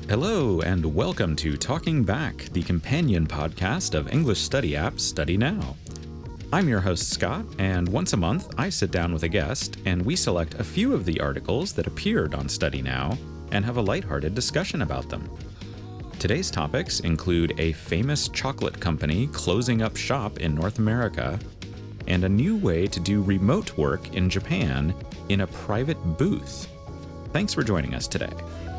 Hello, and welcome to Talking Back, the companion podcast of English study app Study Now. I'm your host, Scott, and once a month I sit down with a guest and we select a few of the articles that appeared on Study Now and have a lighthearted discussion about them. Today's topics include a famous chocolate company closing up shop in North America and a new way to do remote work in Japan in a private booth. Thanks for joining us today.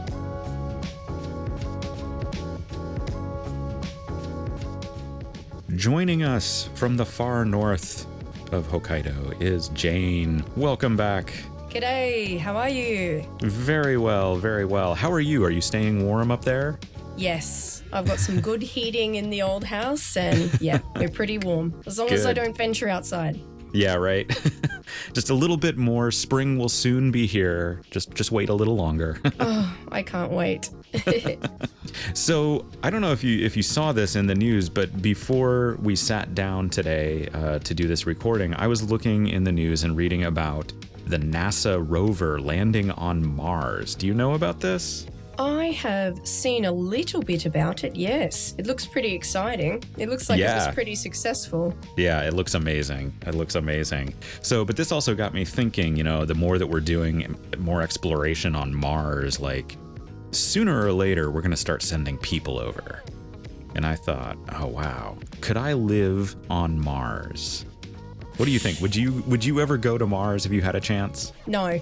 Joining us from the far north of Hokkaido is Jane. Welcome back. G'day, how are you? Very well, very well. How are you? Are you staying warm up there? Yes, I've got some good heating in the old house and yeah, we're pretty warm. As long as I don't venture outside. Yeah, right. Just a little bit more. Spring will soon be here. Just wait a little longer. Oh, I can't wait. So I don't know if you saw this in the news, but before we sat down today to do this recording, I was looking in the news and reading about the NASA rover landing on Mars. Do you know about this? I have seen a little bit about it, yes. It looks pretty exciting. It looks like it was pretty successful. Yeah, it looks amazing. It looks amazing. So, but this also got me thinking, the more that we're doing more exploration on Mars, like sooner or later, we're going to start sending people over. And I thought, oh, wow, could I live on Mars? What do you think? Would you ever go to Mars if you had a chance? No.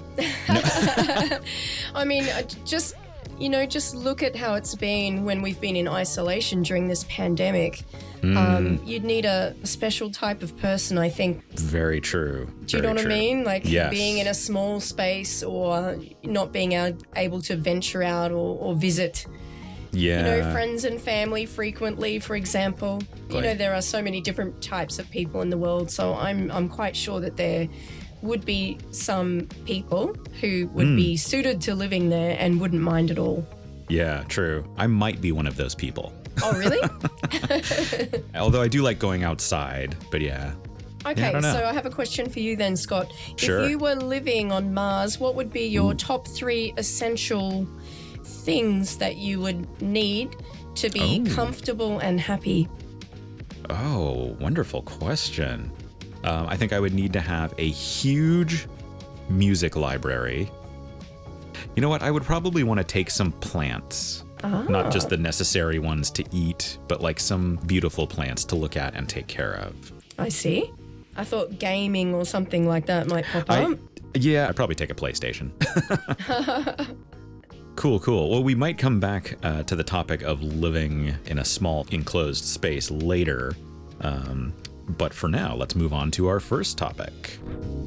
I mean, just look at how it's been when we've been in isolation during this pandemic. You'd need a special type of person, I think. Very true. Do you know what I mean? Like yes. Being in a small space or not being able to venture out or visit, friends and family frequently, for example. Right. There are so many different types of people in the world. So I'm quite sure that there would be some people who would be suited to living there and wouldn't mind at all. Yeah, true. I might be one of those people. Oh, really? Although I do like going outside, but yeah. Okay, so I have a question for you then, Scott. Sure. If you were living on Mars, what would be your top 3 essential things that you would need to be comfortable and happy? Oh, wonderful question. I think I would need to have a huge music library. You know what? I would probably want to take some plants. Not just the necessary ones to eat, but like some beautiful plants to look at and take care of. I see. I thought gaming or something like that might pop up. Yeah, I'd probably take a PlayStation. Cool. Well, we might come back to the topic of living in a small enclosed space later. But for now, let's move on to our first topic.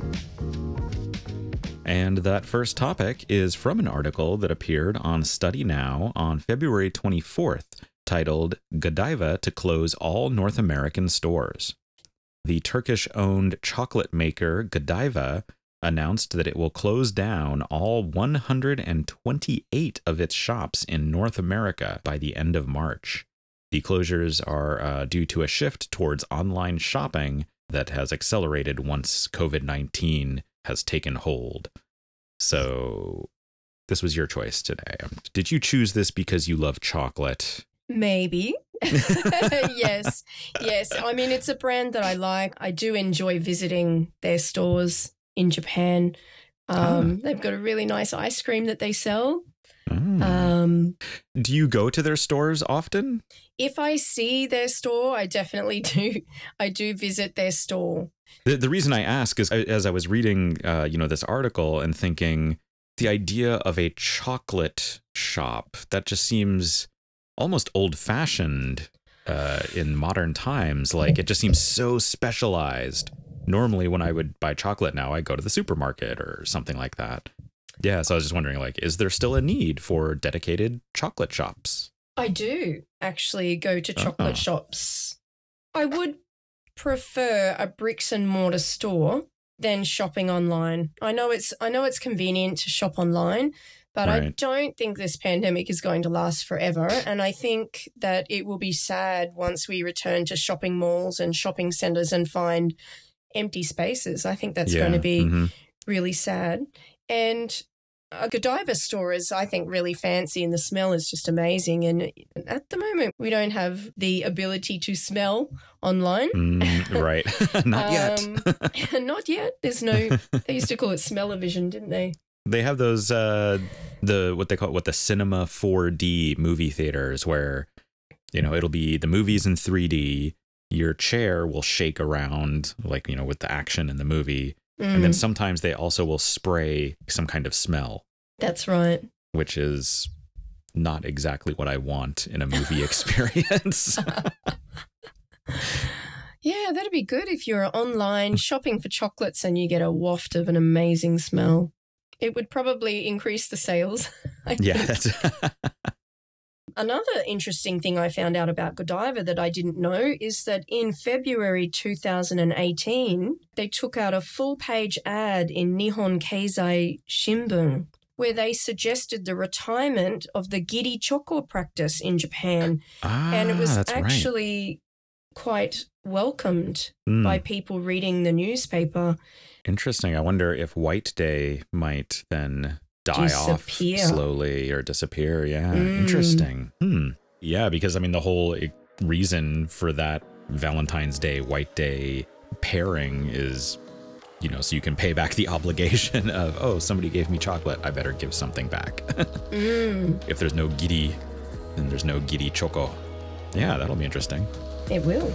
And that first topic is from an article that appeared on Study Now on February 24th, titled Godiva to Close All North American Stores. The Turkish-owned chocolate maker Godiva announced that it will close down all 128 of its shops in North America by the end of March. The closures are due to a shift towards online shopping that has accelerated once COVID-19 has taken hold. So this was your choice today. Did you choose this because you love chocolate? Maybe. Yes. I mean, it's a brand that I like. I do enjoy visiting their stores in Japan. They've got a really nice ice cream that they sell. Do you go to their stores often? If I see their store, I definitely do. I do visit their store. The reason I ask is as I was reading, this article and thinking the idea of a chocolate shop, that just seems almost old-fashioned in modern times. Like it just seems so specialized. Normally when I would buy chocolate now, I go to the supermarket or something like that. Yeah, so I was just wondering, is there still a need for dedicated chocolate shops? I do actually go to chocolate shops. I would prefer a bricks and mortar store than shopping online. I know it's convenient to shop online, but I don't think this pandemic is going to last forever. And I think that it will be sad once we return to shopping malls and shopping centers and find empty spaces. I think that's going to be really sad. And A Godiva store is, I think, really fancy and the smell is just amazing. And at the moment, we don't have the ability to smell online. Right. Not yet. Not yet. There's no, they used to call it smell-o-vision, didn't they? They have those, the Cinema 4D movie theaters where, it'll be the movies in 3D. Your chair will shake around, like, with the action in the movie. And then sometimes they also will spray some kind of smell. That's right. Which is not exactly what I want in a movie experience. Yeah, that'd be good if you're online shopping for chocolates and you get a waft of an amazing smell. It would probably increase the sales. Yeah. Another interesting thing I found out about Godiva that I didn't know is that in February 2018, they took out a full-page ad in Nihon Keizai Shimbun where they suggested the retirement of the Giri Choco practice in Japan. And it was actually quite welcomed by people reading the newspaper. Interesting. I wonder if White Day might then die off slowly or disappear. Yeah. Interesting. Yeah, because the whole reason for that Valentine's Day, White Day pairing is, so you can pay back the obligation of, oh, somebody gave me chocolate, I better give something back. If there's no giri, then there's no giri choco. Yeah, that'll be interesting. It will.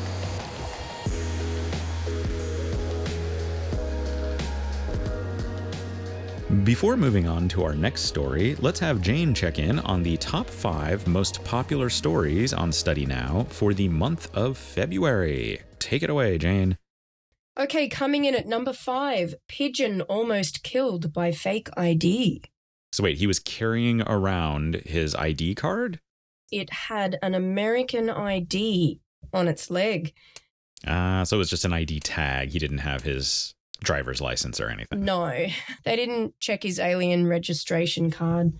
Before moving on to our next story, let's have Jane check in on the top 5 most popular stories on Study Now for the month of February. Take it away, Jane. Okay, coming in at number 5, pigeon almost killed by fake ID. So wait, he was carrying around his ID card? It had an American ID on its leg. So it was just an ID tag. He didn't have his driver's license or anything. No, they didn't check his alien registration card.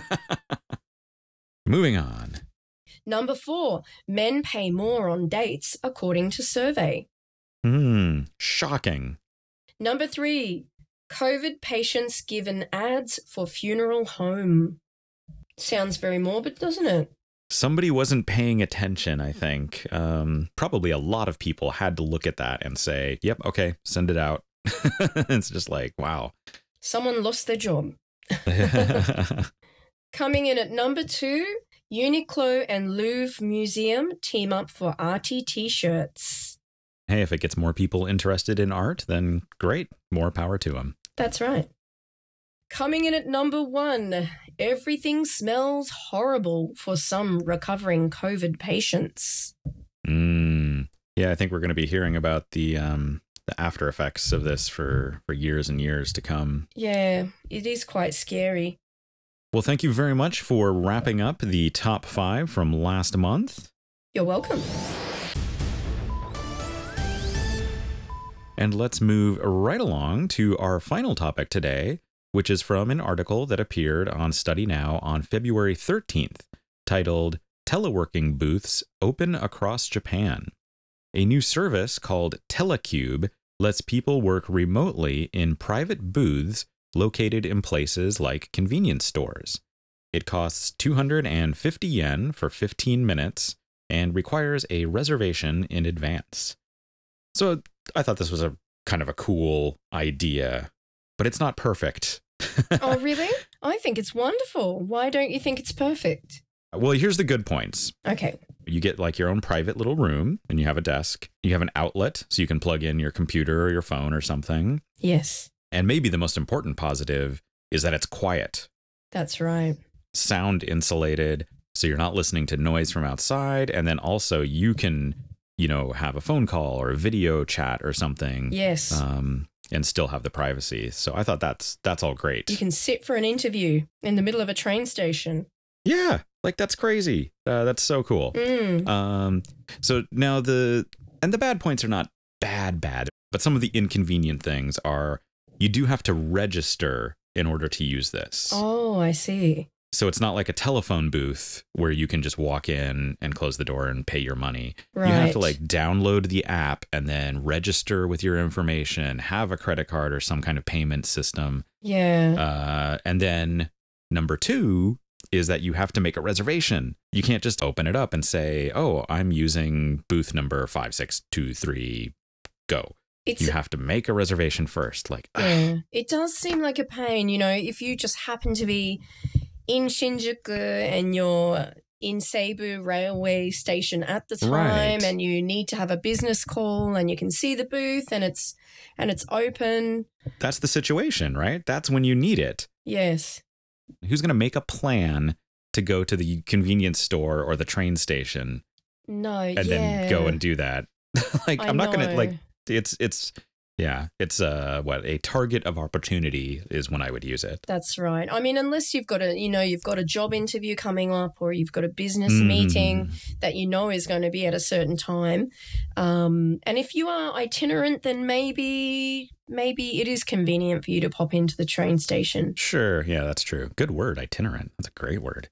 Moving on. Number 4, men pay more on dates according to survey. Shocking. Number 3, COVID patients given ads for funeral home. Sounds very morbid, doesn't it? Somebody wasn't paying attention, I think. Probably a lot of people had to look at that and say, yep, okay, send it out. It's just like, wow. Someone lost their job. Coming in at number 2, Uniqlo and Louvre Museum team up for arty t-shirts. Hey, if it gets more people interested in art, then great. More power to them. That's right. Coming in at number 1, everything smells horrible for some recovering COVID patients. Yeah, I think we're going to be hearing about the after effects of this for years and years to come. Yeah, it is quite scary. Well, thank you very much for wrapping up the top 5 from last month. You're welcome. And let's move right along to our final topic today, which is from an article that appeared on Study Now on February 13th, titled Teleworking Booths Open Across Japan. A new service called Telecube lets people work remotely in private booths located in places like convenience stores. It costs 250 yen for 15 minutes and requires a reservation in advance. So I thought this was a kind of a cool idea, but it's not perfect. Oh, really? I think it's wonderful. Why don't you think it's perfect? Well, here's the good points. Okay. You get like your own private little room and you have a desk. You have an outlet so you can plug in your computer or your phone or something. Yes. And maybe the most important positive is that it's quiet. That's right. Sound insulated, so you're not listening to noise from outside. And then also you can, have a phone call or a video chat or something. Yes. And still have the privacy. So I thought that's all great. You can sit for an interview in the middle of a train station. Yeah, like that's crazy. That's so cool. So now the bad points are not bad, but some of the inconvenient things are you do have to register in order to use this. Oh, I see. So it's not like a telephone booth where you can just walk in and close the door and pay your money. Right. You have to like download the app and then register with your information, have a credit card or some kind of payment system. Yeah. And then number 2 is that you have to make a reservation. You can't just open it up and say, oh, I'm using booth number 5623, go. You have to make a reservation first. Like, yeah. It does seem like a pain, you know, if you just happen to be in Shinjuku and you're in Seibu railway station at the time, Right. and you need to have a business call and you can see the booth and it's open. That's the situation, right? That's when you need it. Yes. Who's going to make a plan to go to the convenience store or the train station No, and then go and do that? Like, I'm not going to like, it's a target of opportunity is when I would use it. That's right. I mean, unless you've got a job interview coming up, or you've got a business meeting that you know is going to be at a certain time. And if you are itinerant, then maybe it is convenient for you to pop into the train station. Sure. Yeah, that's true. Good word, itinerant. That's a great word.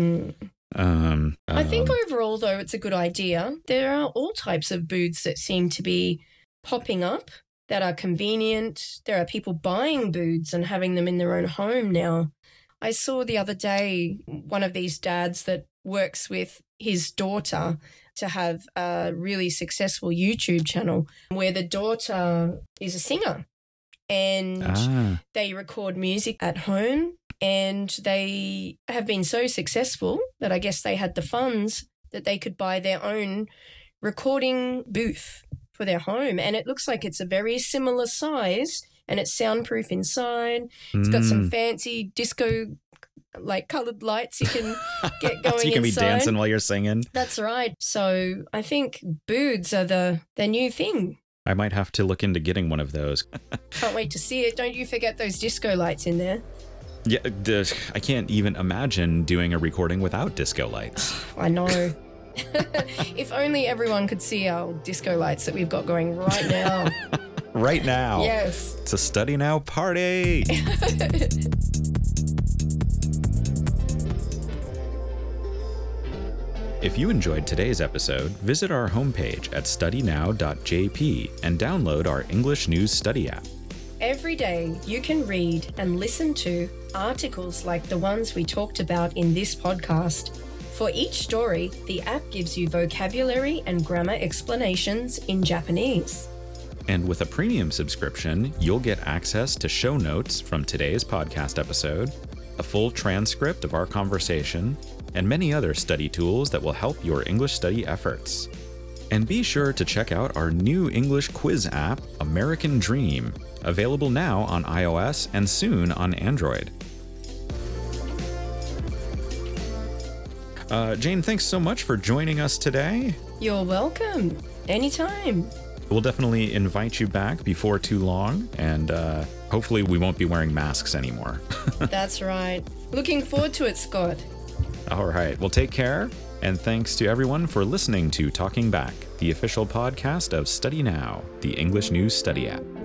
I think overall, though, it's a good idea. There are all types of booths that seem to be popping up that are convenient. There are people buying booths and having them in their own home now. I saw the other day one of these dads that works with his daughter to have a really successful YouTube channel where the daughter is a singer, and they record music at home, and they have been so successful that I guess they had the funds that they could buy their own recording booth for their home. And it looks like it's a very similar size, and it's soundproof inside. It's got some fancy disco like colored lights you can get going so you can inside. be dancing while you're singing. That's right. So I think booths are the new thing. I might have to look into getting one of those. Can't wait to see it. Don't you forget those disco lights in there. Yeah, I can't even imagine doing a recording without disco lights. I know. If only everyone could see our disco lights that we've got going right now. Right now. Yes. It's a Study Now party. If you enjoyed today's episode, visit our homepage at studynow.jp and download our English News Study app. Every day you can read and listen to articles like the ones we talked about in this podcast. For each story, the app gives you vocabulary and grammar explanations in Japanese. And with a premium subscription, you'll get access to show notes from today's podcast episode, a full transcript of our conversation, and many other study tools that will help your English study efforts. And be sure to check out our new English quiz app, American Dream, available now on iOS and soon on Android. Jane, thanks so much for joining us today. You're welcome. Anytime. We'll definitely invite you back before too long, and hopefully we won't be wearing masks anymore. That's right. Looking forward to it, Scott. All right. Well, take care. And thanks to everyone for listening to Talking Back, the official podcast of Study Now, the English News Study app.